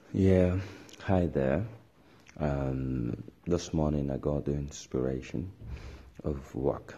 Yeah, hi there. This morning I got the inspiration of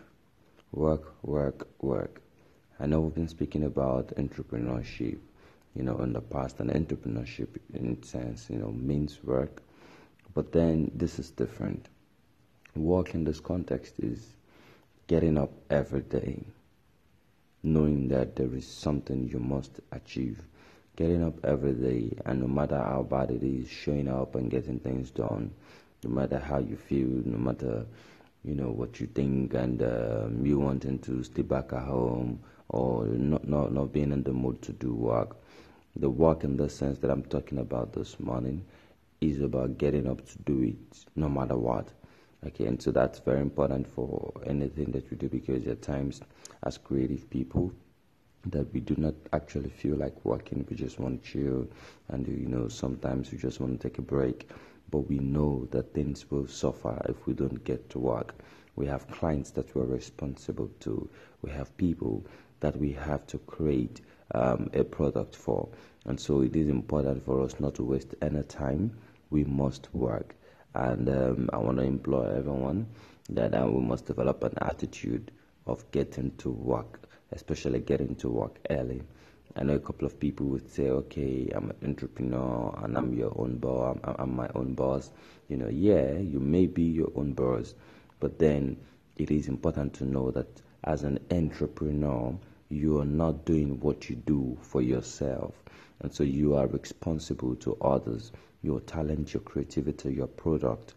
work. I know we've been speaking about entrepreneurship, in the past, and entrepreneurship in sense, means work. But then this is different. Work in this context is getting up every day, knowing that there is something you must achieve. Getting up every day, and no matter how bad it is, showing up and getting things done, no matter how you feel, no matter what you think, and you wanting to stay back at home or not being in the mood to do work. The work in the sense that I'm talking about this morning is about getting up to do it no matter what. Okay, and so that's very important for anything that we do, because there are times as creative people that we do not actually feel like working. We just want to chill, and sometimes we just want to take a break. But we know that things will suffer if we don't get to work. We have clients that we're responsible to. We have people that we have to create a product for, and so it is important for us not to waste any time. We must work, and I want to implore everyone that we must develop an attitude of getting to work, especially getting to work early. I know a couple of people would say, okay, I'm an entrepreneur and I'm your own boss, I'm my own boss. Yeah, you may be your own boss, but then it is important to know that as an entrepreneur, you are not doing what you do for yourself. And so you are responsible to others. Your talent, your creativity, your product,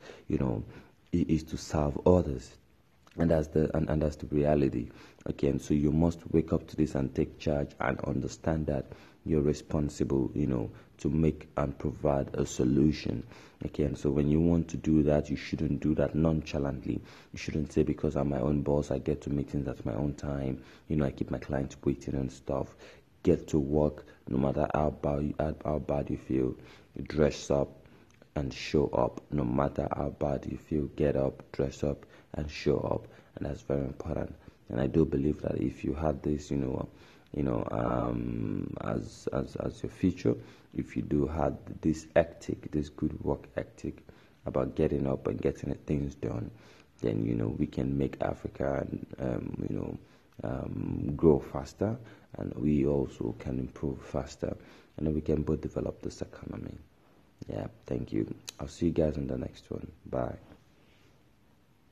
is to serve others, and that's the reality. Okay, and so you must wake up to this and take charge and understand that you're responsible, to make and provide a solution. Okay, and so when you want to do that, you shouldn't do that nonchalantly. You shouldn't say, because I'm my own boss, I get to meetings at my own time, I keep my clients waiting and stuff. Get to work no matter how bad you feel. Dress up and show up. No matter how bad you feel, get up, dress up, and show up. And that's very important. And I do believe that if you had this, as your future, if you do have this ethic, this good work ethic about getting up and getting things done, then we can make Africa, grow faster, and we also can improve faster, and then we can both develop this economy. Yeah, thank you. I'll see you guys in the next one. Bye.